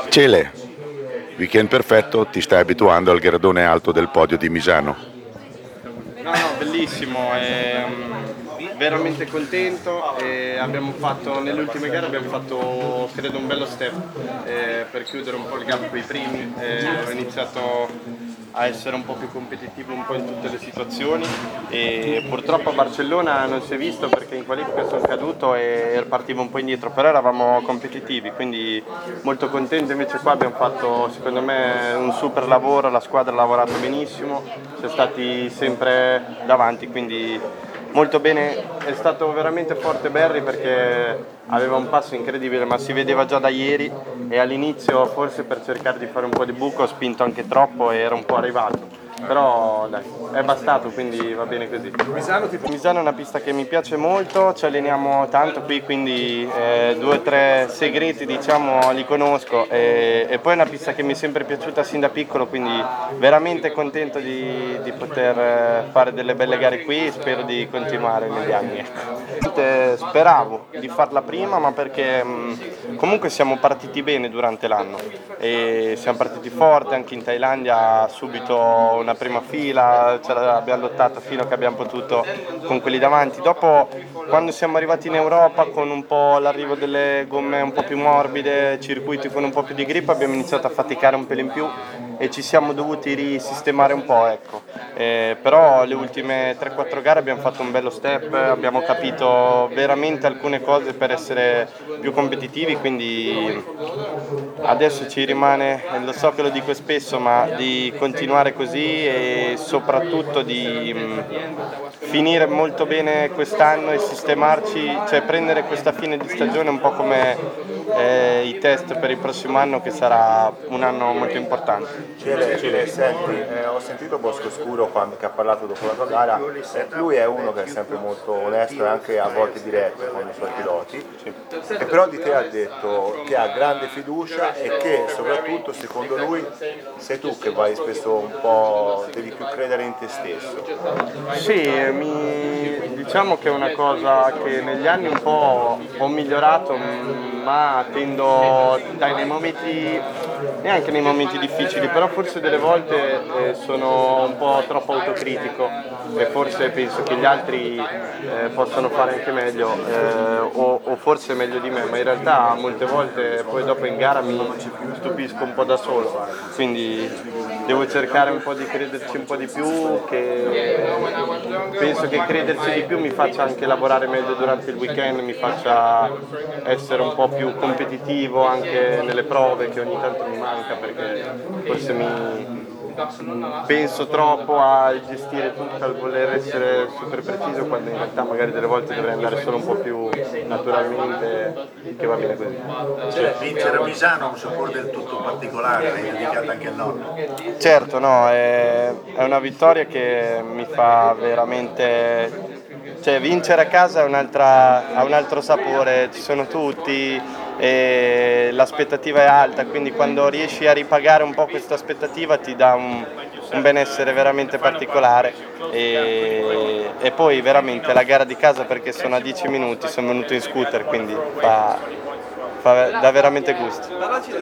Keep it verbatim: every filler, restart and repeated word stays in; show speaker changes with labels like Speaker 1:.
Speaker 1: Cele, weekend perfetto, ti stai abituando al gradone alto del podio di Misano.
Speaker 2: No, no, bellissimo, ehm, veramente contento. E abbiamo fatto, nelle ultime gare abbiamo fatto credo un bello step eh, per chiudere un po' il gap con i primi. Eh, ho iniziato a essere un po' più competitivo un po' in tutte le situazioni e purtroppo a Barcellona non si è visto perché in qualifica sono caduto e partivo un po' indietro, però eravamo competitivi, quindi molto contento. Invece qua abbiamo fatto secondo me un super lavoro, la squadra ha lavorato benissimo, siamo stati sempre davanti, quindi molto bene. È stato veramente forte Berry perché aveva un passo incredibile, ma si vedeva già da ieri, e all'inizio forse per cercare di fare un po' di buco ho spinto anche troppo e era un po' arrivato, però dai, è bastato, quindi va bene così. Misano, tipo... Misano è una pista che mi piace molto, ci alleniamo tanto qui, quindi eh, due o tre segreti diciamo li conosco, e, e poi è una pista che mi è sempre piaciuta sin da piccolo, quindi veramente contento di, di poter fare delle belle gare qui, spero di continuare negli anni. Speravo di farla prima, ma perché mh, comunque siamo partiti bene durante l'anno e siamo partiti forte, anche in Thailandia subito una prima fila, ce l'abbiamo lottata fino a che abbiamo potuto con quelli davanti. Dopo, quando siamo arrivati in Europa con un po' l'arrivo delle gomme un po' più morbide, circuiti con un po' più di grip, abbiamo iniziato a faticare un pelo in più e ci siamo dovuti risistemare un po', ecco. Eh, però le ultime tre quattro gare abbiamo fatto un bello step, abbiamo capito veramente alcune cose per essere più competitivi, quindi adesso ci rimane, lo so che lo dico spesso, ma di continuare così e soprattutto di mh, finire molto bene quest'anno e sistemarci, cioè prendere questa fine di stagione un po' come eh, i test per il prossimo anno, che sarà un anno molto importante.
Speaker 3: Cele, Cele, senti, eh, ho sentito Bosco Scuro quando, che ha parlato dopo la tua gara, eh, lui è uno che è sempre molto onesto e anche a volte diretto con i suoi piloti,
Speaker 2: Sì.
Speaker 3: e però di te ha detto che ha grande fiducia e che soprattutto secondo lui sei tu che vai spesso un po', devi più credere in te stesso.
Speaker 2: Sì, mi, diciamo che è una cosa che negli anni un po' ho migliorato, ma tendo, dai, nei momenti, neanche nei momenti difficili, però forse delle volte eh, sono un po' troppo autocritico e forse penso che gli altri eh, possano fare anche meglio eh, o, o forse meglio di me, ma in realtà molte volte poi dopo in gara mi stupisco un po' da solo, quindi devo cercare un po' di crederci un po' di più, che penso che crederci di più mi faccia anche lavorare meglio durante il weekend, mi faccia essere un po' più competitivo anche nelle prove, che ogni tanto mi manca perché forse mi penso troppo a gestire tutto, al voler essere super preciso, quando in realtà magari delle volte dovrei andare solo un po' più naturalmente, che va bene così.
Speaker 4: Cioè, vincere a Misano è un sapore del tutto particolare, l'hai dedicato anche al nonno.
Speaker 2: Certo, no, è, è una vittoria che mi fa veramente... Cioè, vincere a casa è un'altra, ha un altro sapore, ci sono tutti e l'aspettativa è alta, quindi quando riesci a ripagare un po' questa aspettativa ti dà un, un benessere veramente particolare, e, e poi veramente la gara di casa, perché sono a dieci minuti, sono venuto in scooter, quindi fa, fa, dà veramente gusto.